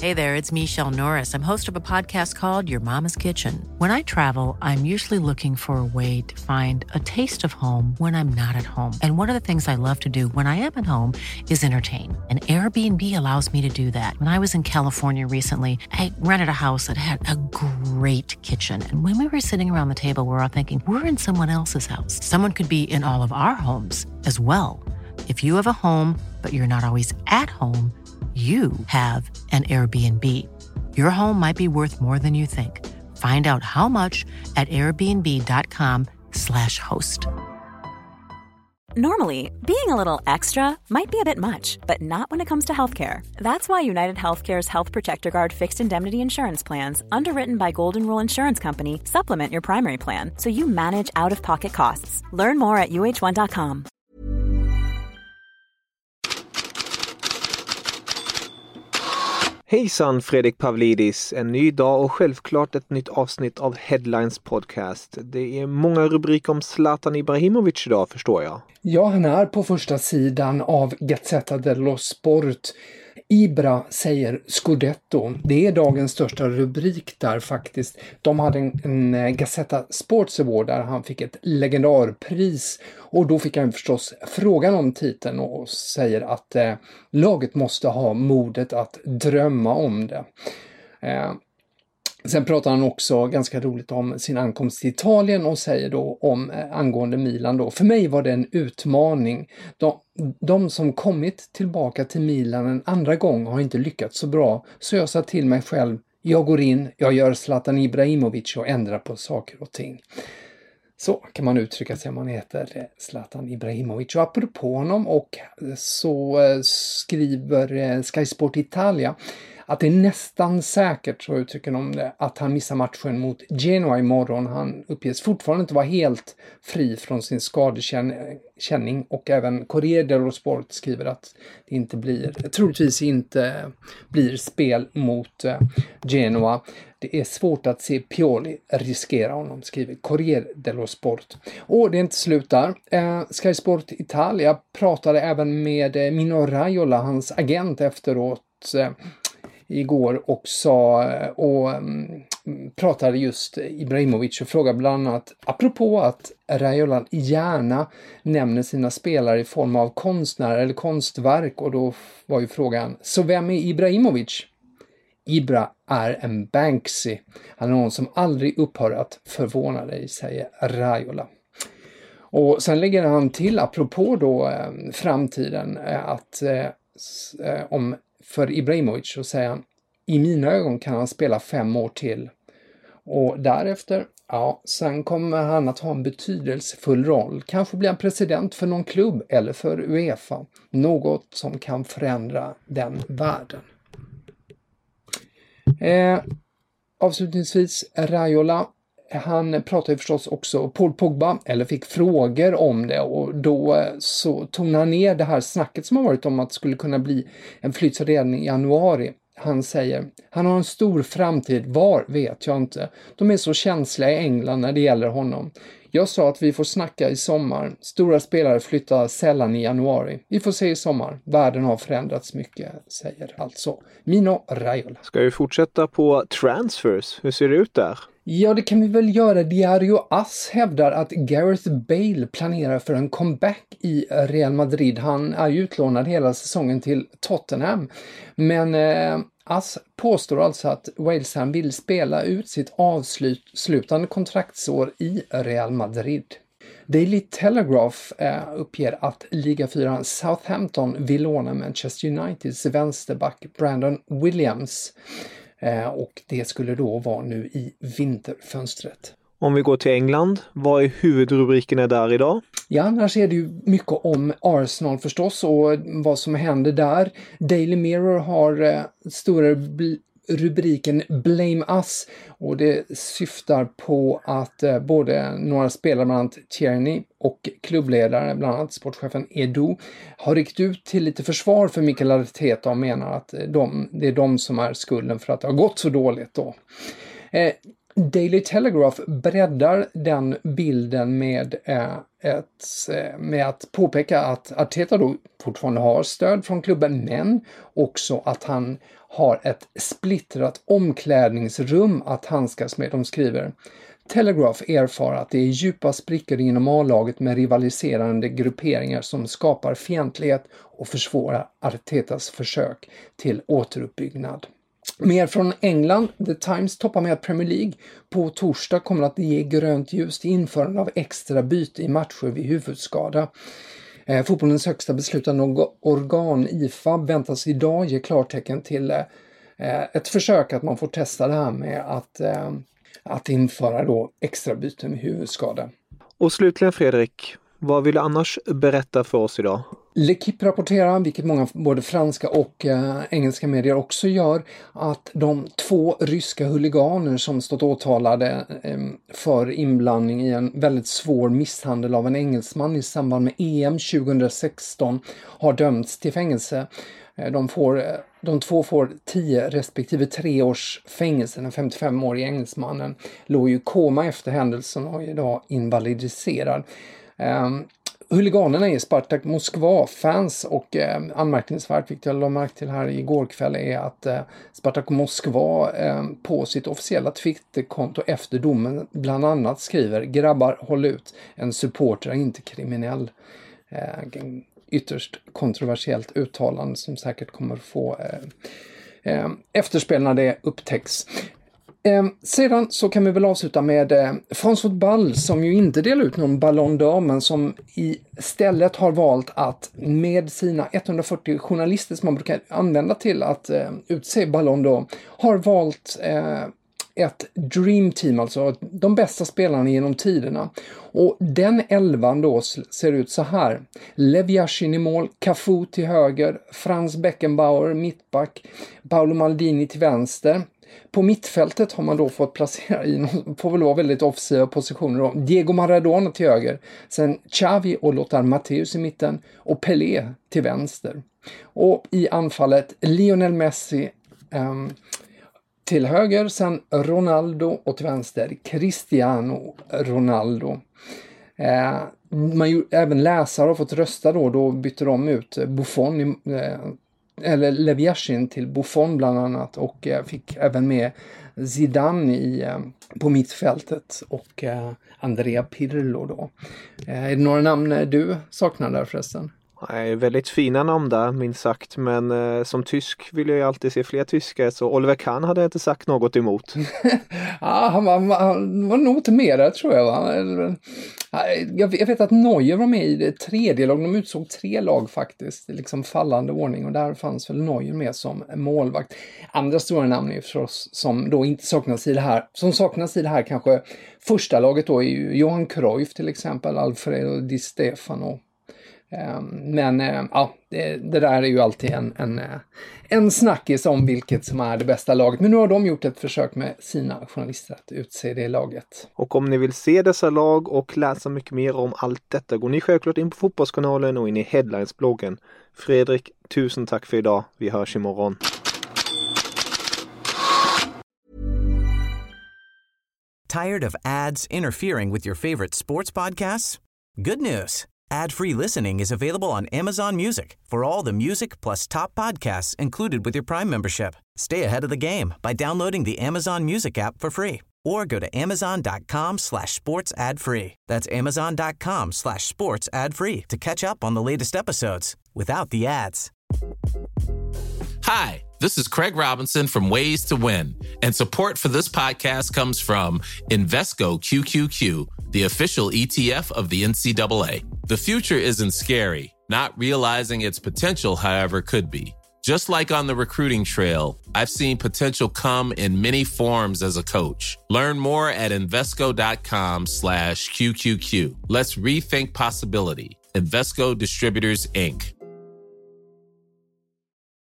Hey there, it's Michelle Norris. I'm host of a podcast called Your Mama's Kitchen. When I travel, I'm usually looking for a way to find a taste of home when I'm not at home. And one of the things I love to do when I am at home is entertain. And Airbnb allows me to do that. When I was in California recently, I rented a house that had a great kitchen. And when we were sitting around the table, we were all thinking, we're in someone else's house. Someone could be in all of our homes as well. If you have a home, but you're not always at home, you have an Airbnb. Your home might be worth more than you think. Find out how much at airbnb.com/host. Normally, being a little extra might be a bit much, but not when it comes to healthcare. That's why United Healthcare's Health Protector Guard fixed indemnity insurance plans, underwritten by Golden Rule Insurance Company, supplement your primary plan so you manage out-of-pocket costs. Learn more at uh1.com. Hejsan, Fredrik Pavlidis. En ny dag och självklart ett nytt avsnitt av Headlines podcast. Det är många rubriker om Zlatan Ibrahimovic idag, förstår jag. Ja, han är på första sidan av Gazzetta dello Sport. Ibra säger Scudetto. Det är dagens största rubrik där faktiskt. De hade en Gazzetta Sports Award där han fick ett legendarpris. Och då fick han förstås frågan om titeln och säger att laget måste ha modet att drömma om det. Sen pratar han också ganska roligt om sin ankomst till Italien och säger då om angående Milan då. För mig var det en utmaning. De som kommit tillbaka till Milan en andra gång har inte lyckats så bra. Så jag sa till mig själv, jag går in, jag gör Zlatan Ibrahimovic och ändrar på saker och ting. Så kan man uttrycka sig om man heter Zlatan Ibrahimovic. Och apropå honom och så skriver Sky Sport Italia att det är nästan säkert, så uttrycker de det, att han missar matchen mot Genoa imorgon. Han uppges fortfarande inte vara helt fri från sin skadekänning och även Corriere dello Sport skriver att det troligtvis inte blir spel mot Genoa. Det är svårt att se Pioli riskera honom, skriver Corriere dello Sport. Och det är inte slut där. Sky Sport Italia pratade även med Mino Raiola, hans agent, efteråt igår och pratade just Ibrahimovic och frågade bland annat, apropå att Raiola gärna nämner sina spelare i form av konstnär eller konstverk, och då var ju frågan, så vem är Ibrahimovic? Ibra är en Banksy. Han är någon som aldrig upphör att förvåna dig, säger Raiola. Och sen lägger han till, apropå då framtiden, att för Ibrahimovic så säger han, i mina ögon kan han spela 5 år till. Och därefter, sen kommer han att ha en betydelsefull roll. Kanske blir han president för någon klubb eller för UEFA. Något som kan förändra den världen. Avslutningsvis, Raiola. Han pratar ju förstås också Paul Pogba, eller fick frågor om det, och då så tonade han ner det här snacket som har varit om att det skulle kunna bli en flytt redan i januari. Han säger, han har en stor framtid, var vet jag inte. De är så känsliga i England när det gäller honom. Jag sa att vi får snacka i sommar. Stora spelare flyttar sällan i januari. Vi får se i sommar. Världen har förändrats mycket, säger alltså Mino Raiola. Ska vi fortsätta på transfers? Hur ser det ut där? Ja, det kan vi väl göra. Diario AS hävdar att Gareth Bale planerar för en comeback i Real Madrid. Han är ju utlånad hela säsongen till Tottenham. Men AS påstår alltså att Walesham vill spela ut sitt avslutande kontraktsår i Real Madrid. Daily Telegraph uppger att ligafyraren Southampton vill låna Manchester Uniteds vänsterback Brandon Williams. Och det skulle då vara nu i vinterfönstret. Om vi går till England, vad är huvudrubrikerna där idag? Ja, annars är det ju mycket om Arsenal förstås och vad som händer där. Daily Mirror har stora rubriken Blame Us, och det syftar på att både några spelare, bland annat Tierney, och klubbledare, bland annat sportchefen Edu, har ryckt ut till lite försvar för Mikel Arteta och menar att det är de som är skulden för att det har gått så dåligt då. Daily Telegraph breddar den bilden med att påpeka att Arteta då fortfarande har stöd från klubben, men också att han har ett splittrat omklädningsrum att handskas med. De skriver: Telegraph erfar att det är djupa sprickor inom A-laget med rivaliserande grupperingar som skapar fientlighet och försvårar Artetas försök till återuppbyggnad. Mer från England. The Times toppar med att Premier League på torsdag kommer att ge grönt ljus till införande av extra byte i matcher vid huvudskada. Fotbollens högsta beslutande organ IFA väntas idag ge klartecken till ett försök att man får testa det här med att införa då extra byten vid huvudskada. Och slutligen Fredrik, vad vill du annars berätta för oss idag? L'Equipe rapporterar, vilket många både franska och engelska medier också gör, att de 2 ryska huliganer som stått åtalade för inblandning i en väldigt svår misshandel av en engelsman i samband med EM 2016 har dömts till fängelse. De 2 får 10 respektive 3 års fängelse. Den 55-årige engelsmannen låg i koma efter händelsen och är idag invalidiserad. Huliganerna är Spartak Moskva-fans och anmärkningsvärt, vilket jag lade märke till här igår kväll, är att Spartak Moskva på sitt officiella Twitterkonto efter domen bland annat skriver: grabbar, håll ut, en supporter är inte kriminell. Ytterst kontroversiellt uttalande som säkert kommer få efterspel när det upptäcks. Sedan så kan vi väl avsluta med France Football, som ju inte delar ut någon Ballon d'Or, men som istället har valt att med sina 140 journalister som man brukar använda till att utse Ballon d'Or, har valt ett Dream Team, alltså de bästa spelarna genom tiderna. Och den 11 då ser ut så här: Lev Yashin i mål, Cafu till höger, Franz Beckenbauer mittback, Paolo Maldini till vänster. På mittfältet har man då fått placera i, får väl vara väldigt offensiva positioner då, Diego Maradona till höger, sen Xavi och Lothar Matthäus i mitten och Pelé till vänster. Och i anfallet Lionel Messi till höger, sen Ronaldo och till vänster Cristiano Ronaldo. Även läsare har fått rösta då bytte de ut Buffon eller Lev Yashin till Buffon bland annat, och fick även med Zidane på mittfältet och Andrea Pirlo då. Är det några namn du saknar där förresten? Nej, väldigt fina namn där, minst sagt. Men som tysk vill jag ju alltid se fler tyskar, så Oliver Kahn hade jag inte sagt något emot. Ja, han var nog inte med där, tror jag. Va? Jag vet att Neuer var med i det 3:e lag. De utsåg 3 lag faktiskt, liksom fallande ordning. Och där fanns väl Neuer med som målvakt. Andra stora namn är förstås som då inte saknas i det här. Som saknas i det här kanske första laget då är ju Johan Cruyff till exempel, Alfredo Di Stefano. Men det där är ju alltid en snackis om vilket som är det bästa laget. Men nu har de gjort ett försök med sina journalister att utse det laget. Och om ni vill se dessa lag och läsa mycket mer om allt detta, går ni självklart in på Fotbollskanalen och in i Headlines-bloggen. Fredrik, tusen tack för idag. Vi hörs imorgon. Tired of ads interfering with your favorite sports podcasts? Good news. Ad-free listening is available on Amazon Music for all the music plus top podcasts included with your Prime membership. Stay ahead of the game by downloading the Amazon Music app for free or go to amazon.com/sports ad free. That's amazon.com/sports ad free to catch up on the latest episodes without the ads. Hi, this is Craig Robinson from Ways to Win, and support for this podcast comes from Invesco QQQ, the official ETF of the NCAA. The future isn't scary. Not realizing its potential, however, could be. Just like on the recruiting trail, I've seen potential come in many forms as a coach. Learn more at Invesco.com/QQQ. Let's rethink possibility. Invesco Distributors, Inc.